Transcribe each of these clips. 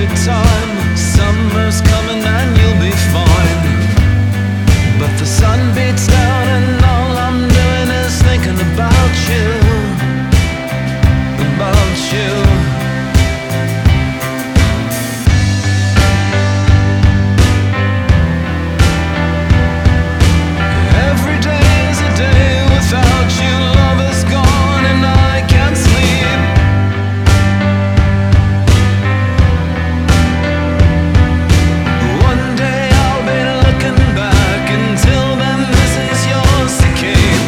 time. Summer's coming and you'll be fine. But the sun beats down and all I'm doing is thinking about you. About you. Every day is a day without you. Love is gone and I can't sleep. One day I'll be looking back. Until then this is yours to keep.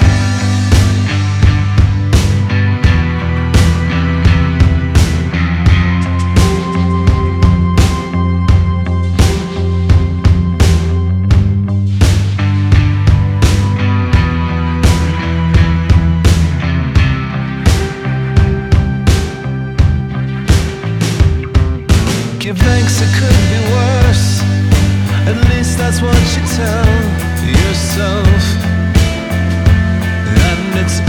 Give thanks, it could be worse. At least that's what you tell yourself. And it's